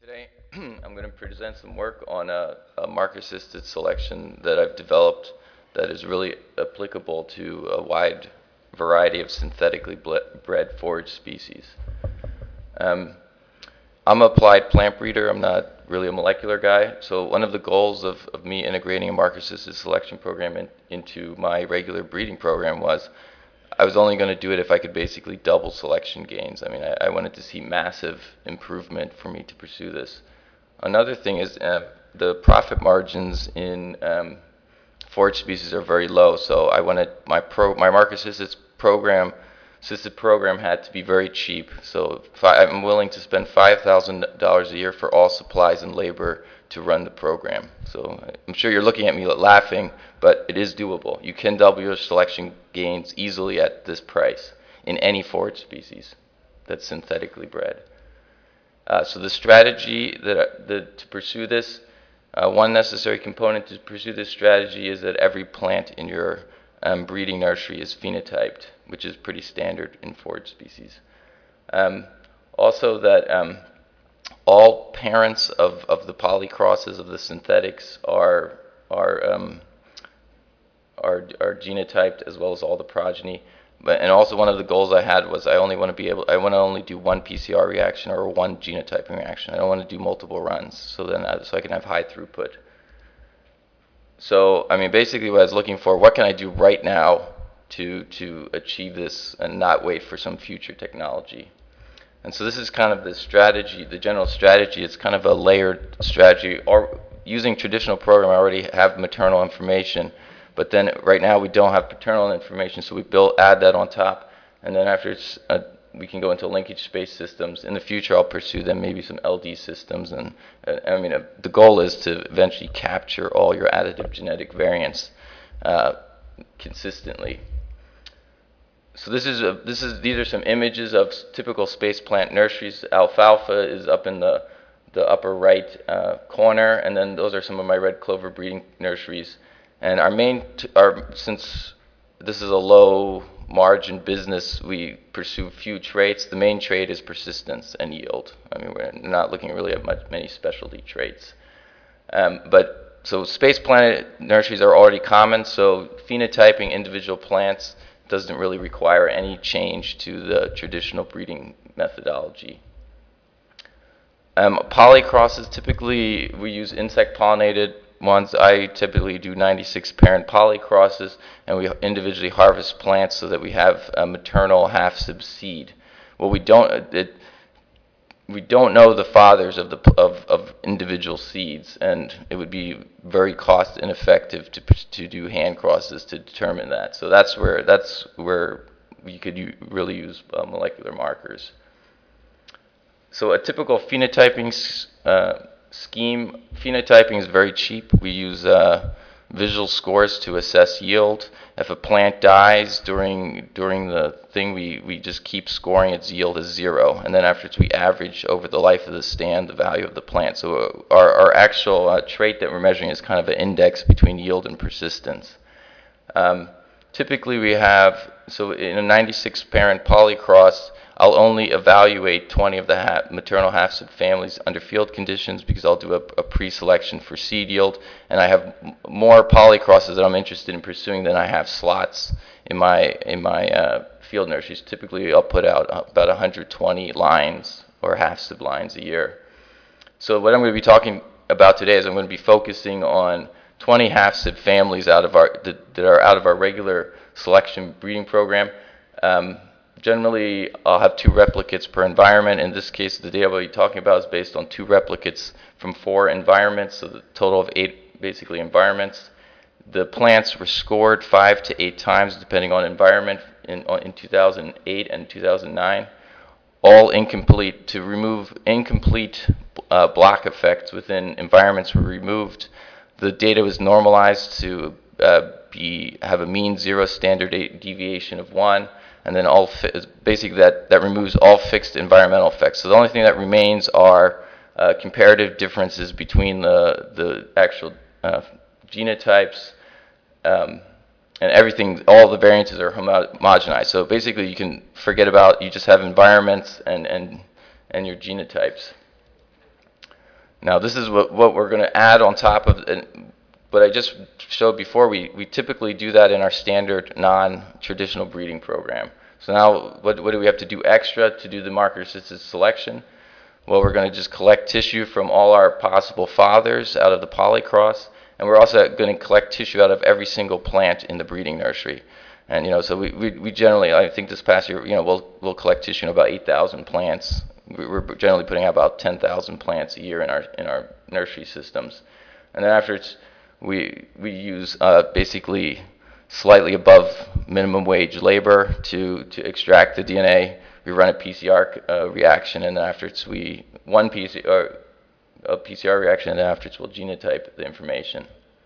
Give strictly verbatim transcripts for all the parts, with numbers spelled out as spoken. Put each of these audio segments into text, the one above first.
Today, I'm going to present some work on a, a marker-assisted selection that I've developed that is really applicable to a wide variety of synthetically bred forage species. Um, I'm an applied plant breeder. I'm not really a molecular guy. So one of the goals of, of me integrating a marker-assisted selection program in, into my regular breeding program was I was only going to do it if I could basically double selection gains. I mean, I, I wanted to see massive improvement for me to pursue this. Another thing is uh, the profit margins in um, forage species are very low. So I wanted my pro my marker assisted program assisted program had to be very cheap. So I'm willing to spend five thousand dollars a year for all supplies and labor to run the program. So I'm sure you're looking at me laughing, but it is doable. You can double your selection gains easily at this price in any forage species that's synthetically bred. Uh, so the strategy that, uh, the, to pursue this, uh, one necessary component to pursue this strategy is that every plant in your um, breeding nursery is phenotyped, which is pretty standard in forage species. Um, also that um, all parents of, of the polycrosses of the synthetics are, are, um, are, are genotyped, as well as all the progeny. But, and also one of the goals I had was I only want to be able, I want to only do one P C R reaction or one genotyping reaction. I don't want to do multiple runs, so then I, so I can have high throughput. So, I mean, basically what I was looking for, what can I do right now to, to achieve this and not wait for some future technology? And so this is kind of the strategy, the general strategy. It's kind of a layered strategy. Or using traditional program, I already have maternal information, but then right now we don't have paternal information, so we build, add that on top, and then after it's, uh, we can go into linkage space systems. In the future, I'll pursue them, maybe some L D systems, and uh, I mean, uh, the goal is to eventually capture all your additive genetic variants uh, consistently. So this is, a, this is, these are some images of typical space plant nurseries. Alfalfa is up in the, the upper right uh, corner, and then those are some of my red clover breeding nurseries. And our main, t our, since this is a low margin business, we pursue few traits. The main trait is persistence and yield. I mean, we're not looking really at much, many specialty traits. Um, but so space planet nurseries are already common, so phenotyping individual plants doesn't really require any change to the traditional breeding methodology. Um, polycrosses, typically we use insect pollinated ones. I typically do ninety-six parent polycrosses, and we individually harvest plants so that we have a maternal half-sib seed. Well, we don't, it, we don't know the fathers of, the, of, of individual seeds, and it would be very cost ineffective to, to do hand crosses to determine that. So that's where, that's where you could u really use uh, molecular markers. So a typical phenotyping uh, scheme, phenotyping is very cheap. We use uh, visual scores to assess yield. If a plant dies during during the thing, we, we just keep scoring its yield as zero. And then afterwards, we average over the life of the stand the value of the plant. So our, our actual uh, trait that we're measuring is kind of an index between yield and persistence. Um, typically, we have, so in a ninety-six parent polycross, I'll only evaluate twenty of the ha maternal half-sib families under field conditions because I'll do a, a pre-selection for seed yield, and I have m more polycrosses that I'm interested in pursuing than I have slots in my in my uh, field nurseries. Typically, I'll put out about one hundred twenty lines or half-sib lines a year. So what I'm going to be talking about today is I'm going to be focusing on twenty half-sib families out of our that, that are out of our regular selection breeding program. Um, Generally, I'll have two replicates per environment. In this case, the data we'll be talking about is based on two replicates from four environments, so the total of eight basically environments. The plants were scored five to eight times depending on environment in, in two thousand eight and two thousand nine. All incomplete. To remove incomplete uh, block effects within environments were removed. The data was normalized to uh, be, have a mean zero standard deviation of one. And then all basically that, that removes all fixed environmental effects. So the only thing that remains are uh, comparative differences between the, the actual uh, genotypes, um, and everything, all the variances are homogenized. So basically you can forget about, you just have environments and, and, and your genotypes. Now this is what, what we're going to add on top of it. What I just showed before, we, we typically do that in our standard non-traditional breeding program. So now what, what do we have to do extra to do the marker-assisted selection? Well, we're going to just collect tissue from all our possible fathers out of the polycross, and we're also going to collect tissue out of every single plant in the breeding nursery. And, you know, so we, we, we generally, I think this past year, you know, we'll, we'll collect tissue in about eight thousand plants. We're generally putting out about ten thousand plants a year in our, in our nursery systems. And then after it's, we, we use uh, basically slightly above minimum wage labor to, to extract the D N A. We run a P C R uh, reaction, and then after it's we, one P C R, a P C R reaction, and then after it's we'll genotype the information.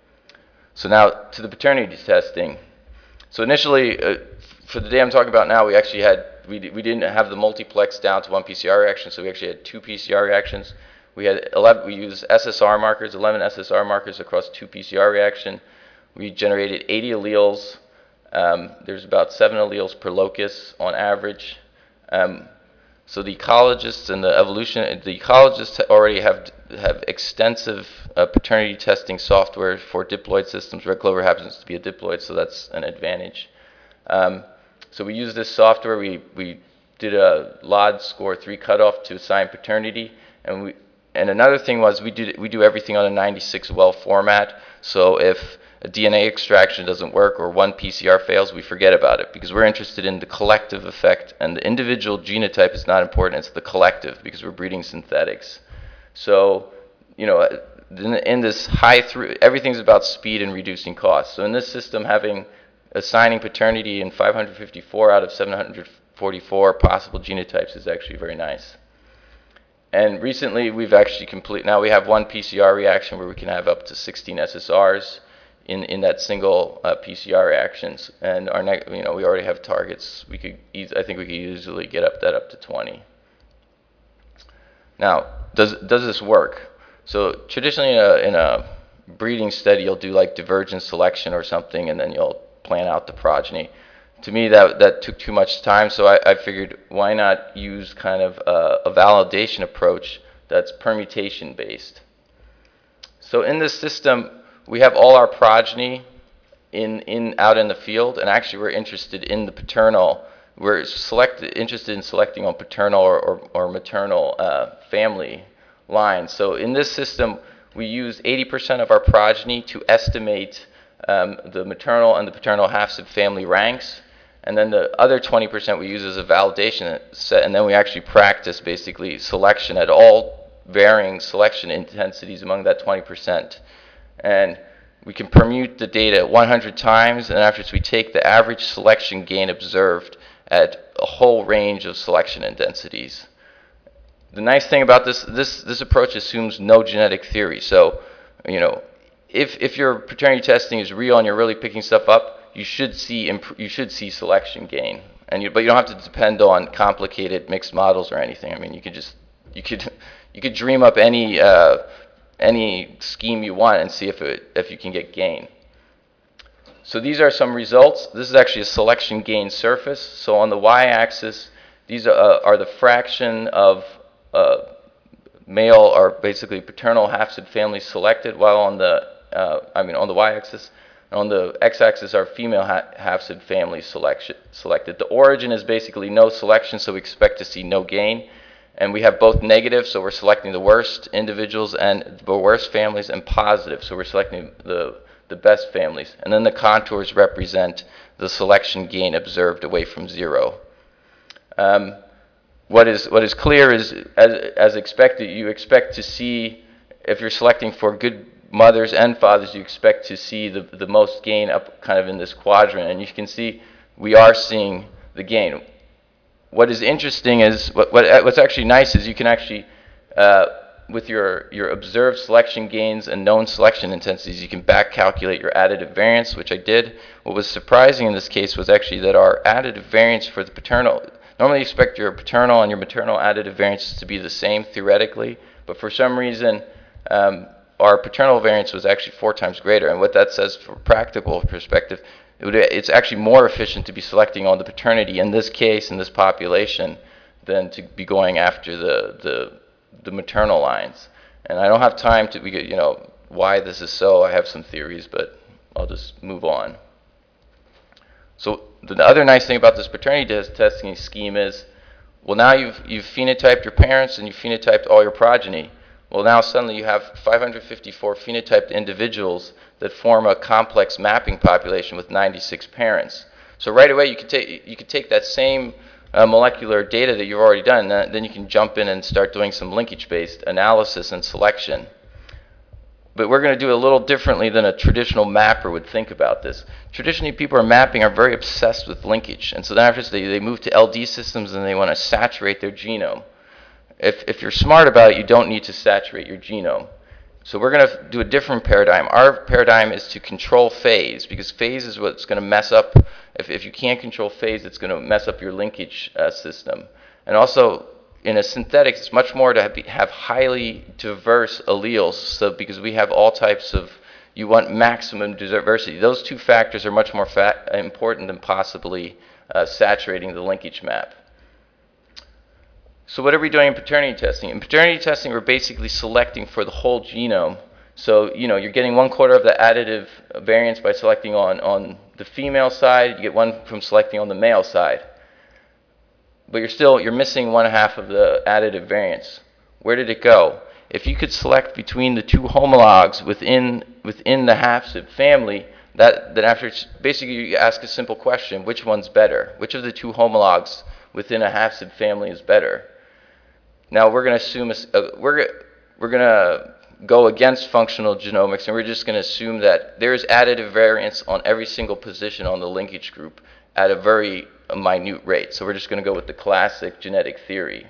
So now to the paternity testing. So initially, uh, for the day I'm talking about now, we actually had, we, we didn't have the multiplex down to one P C R reaction, so we actually had two P C R reactions. We had eleven, we used S S R markers, eleven S S R markers across two P C R reaction. We generated eighty alleles. Um, there's about seven alleles per locus on average. Um, so the ecologists and the evolution, the ecologists already have have extensive uh, paternity testing software for diploid systems. Red clover happens to be a diploid, so that's an advantage. Um, so we use this software. We we did a L O D score three cutoff to assign paternity, and we and another thing was we do we do everything on a ninety-six well format. So if a D N A extraction doesn't work or one P C R fails, we forget about it because we're interested in the collective effect, and the individual genotype is not important, it's the collective because we're breeding synthetics. So, you know, in, in this high through, everything's about speed and reducing costs. So in this system, having assigning paternity in five hundred fifty-four out of seven hundred forty-four possible genotypes is actually very nice. And recently we've actually complete, now we have one P C R reaction where we can have up to sixteen S S Rs in, in that single uh, P C R reactions. And our next, you know, we already have targets. We could, eas I think we could easily get up that up to twenty. Now, does, does this work? So traditionally in a, in a breeding study, you'll do like divergent selection or something, and then you'll plan out the progeny. To me, that, that took too much time, so I, I figured why not use kind of a, a validation approach that's permutation based. So in this system, we have all our progeny in, in, out in the field, and actually we're interested in the paternal, we're select, interested in selecting on paternal or, or, or maternal uh, family lines. So in this system, we use eighty percent of our progeny to estimate um, the maternal and the paternal half-subfamily ranks. And then the other twenty percent we use as a validation set, and then we actually practice basically selection at all varying selection intensities among that twenty percent. And we can permute the data one hundred times, and afterwards we take the average selection gain observed at a whole range of selection intensities. The nice thing about this, this, this approach assumes no genetic theory. So, you know, if, if your paternity testing is real and you're really picking stuff up, you should see imp you should see selection gain, and you, but you don't have to depend on complicated mixed models or anything. I mean, you could just you could you could dream up any uh, any scheme you want and see if it if you can get gain. So these are some results. This is actually a selection gain surface. So on the y-axis, these are, uh, are the fraction of uh, male or basically paternal half-subfamily selected, while on the uh, I mean on the y-axis. On the x-axis are female ha half-subfamily selection selected. The origin is basically no selection, so we expect to see no gain. And we have both negative, so we're selecting the worst individuals and the worst families, and positive, so we're selecting the, the best families. And then the contours represent the selection gain observed away from zero. Um, what is, what is clear is, as, as expected, you expect to see, if you're selecting for good mothers and fathers, you expect to see the, the most gain up kind of in this quadrant. And you can see we are seeing the gain. What is interesting is, what, what, what's actually nice is you can actually, uh, with your, your observed selection gains and known selection intensities, you can back calculate your additive variance, which I did. What was surprising in this case was actually that our additive variance for the paternal, normally you expect your paternal and your maternal additive variances to be the same theoretically, but for some reason, um, our paternal variance was actually four times greater. And what that says from a practical perspective, it would, it's actually more efficient to be selecting on the paternity in this case, in this population, than to be going after the, the, the maternal lines. And I don't have time to, we get, you know, why this is so. I have some theories, but I'll just move on. So the other nice thing about this paternity test testing scheme is, well, now you've, you've phenotyped your parents and you've phenotyped all your progeny. Well, now suddenly you have five hundred fifty-four phenotyped individuals that form a complex mapping population with ninety-six parents. So right away you could take, you could take that same uh, molecular data that you've already done, and then you can jump in and start doing some linkage-based analysis and selection. But we're going to do it a little differently than a traditional mapper would think about this. Traditionally, people are mapping are very obsessed with linkage. And so then after they, they move to L D systems and they want to saturate their genome. If, if you're smart about it, you don't need to saturate your genome. So we're going to do a different paradigm. Our paradigm is to control phase, because phase is what's going to mess up. If, if you can't control phase, it's going to mess up your linkage uh, system. And also, in a synthetic, it's much more to have, have highly diverse alleles, so because we have all types of, you want maximum diversity. Those two factors are much more fa important than possibly uh, saturating the linkage map. So what are we doing in paternity testing? In paternity testing, we're basically selecting for the whole genome. So, you know, you're getting one quarter of the additive variance by selecting on, on the female side, you get one from selecting on the male side. But you're still, you're missing one half of the additive variance. Where did it go? If you could select between the two homologs within, within the hapsid family, that, then after, basically you ask a simple question, which one's better? Which of the two homologs within a hapsid family is better? Now we're going to assume, uh, we're, we're going to go against functional genomics, and we're just going to assume that there's additive variance on every single position on the linkage group at a very a minute rate. So we're just going to go with the classic genetic theory.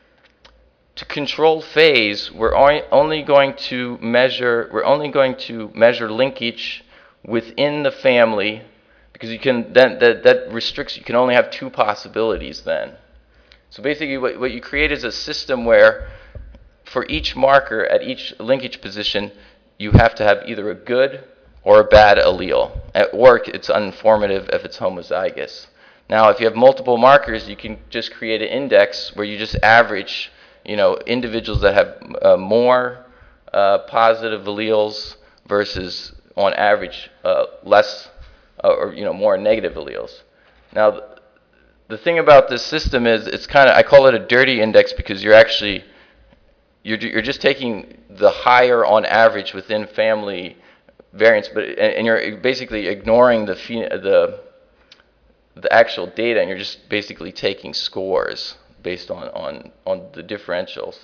To control phase, we're only going to measure we're only going to measure linkage within the family, because you can then that, that restricts, you can only have two possibilities then. So basically what, what you create is a system where for each marker at each linkage position you have to have either a good or a bad allele, or it's uninformative if it's homozygous. Now, if you have multiple markers, you can just create an index where you just average, you know, individuals that have uh, more uh, positive alleles versus, on average, uh, less uh, or you know more negative alleles. Now, th the thing about this system is it's kind of, I call it a dirty index, because you're actually you're you're just taking the higher on average within family variance, but and, and you're basically ignoring the the the actual data, and you're just basically taking scores based on, on, on the differentials.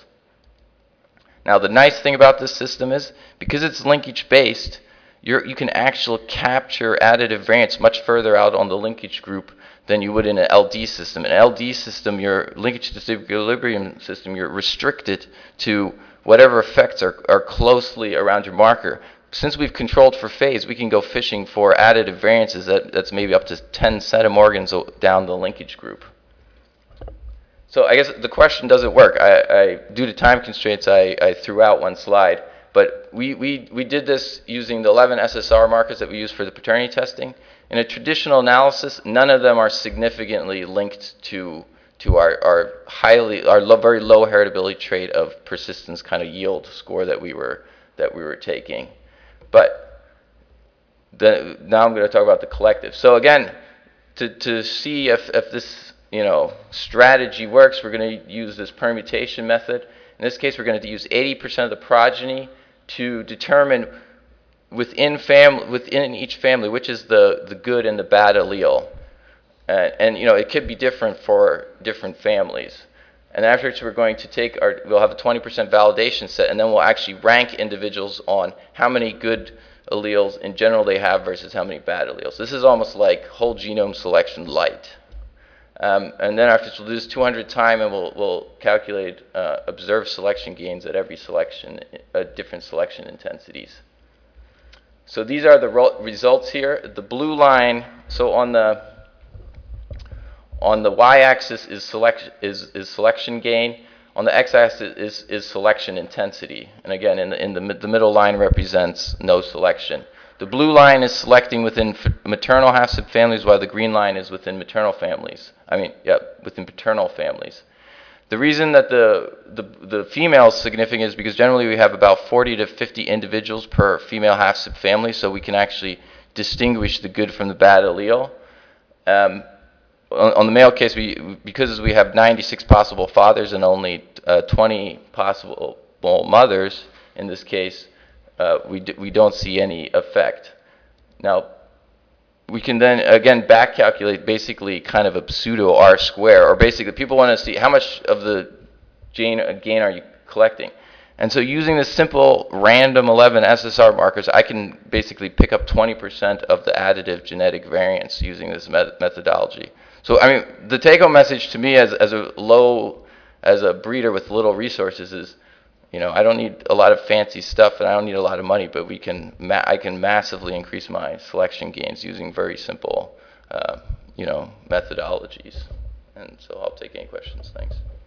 Now, the nice thing about this system is, because it's linkage based, you're, you can actually capture additive variance much further out on the linkage group than you would in an L D system. In an L D system, your linkage disequilibrium system, you're restricted to whatever effects are, are closely around your marker. Since we've controlled for phase, we can go fishing for additive variances that, that's maybe up to ten centimorgans down the linkage group. So I guess the question, does it work? I, I, due to time constraints, I, I threw out one slide. But we, we, we did this using the eleven S S R markers that we use for the paternity testing. In a traditional analysis, none of them are significantly linked to, to our, our, highly, our lo very low heritability trait of persistence kind of yield score that we were, that we were taking. But the, now I'm going to talk about the collective. So again, to, to see if, if this you know, strategy works, we're going to use this permutation method. In this case, we're going to use eighty percent of the progeny to determine within, fam within each family which is the, the good and the bad allele. Uh, and you know, it could be different for different families. And afterwards, we're going to take our, we'll have a twenty percent validation set, and then we'll actually rank individuals on how many good alleles in general they have versus how many bad alleles. This is almost like whole genome selection light. Um, and then afterwards, we'll do this two hundred time, and we'll, we'll calculate uh, observed selection gains at every selection, uh, different selection intensities. So these are the results here. The blue line, so on the On the y-axis is selection is, is selection gain. On the x-axis is, is selection intensity. And again, in the, in the the middle line represents no selection. The blue line is selecting within maternal hapsid families, while the green line is within maternal families. I mean, yeah, within paternal families. The reason that the, the, the female is significant is because generally we have about forty to fifty individuals per female half-sib family, so we can actually distinguish the good from the bad allele. Um, on, on the male case, we, because we have ninety-six possible fathers and only uh, twenty possible mothers, in this case, uh, we, d we don't see any effect. Now, we can then, again, back calculate basically kind of a pseudo R square, or basically people want to see how much of the gain, gain are you collecting. And so using this simple random eleven S S R markers, I can basically pick up twenty percent of the additive genetic variance using this met methodology. So, I mean, the take-home message to me as, as a low, as a breeder with little resources is, you know, I don't need a lot of fancy stuff and I don't need a lot of money, but we can ma I can massively increase my selection gains using very simple, uh, you know, methodologies. And so I'll take any questions. Thanks.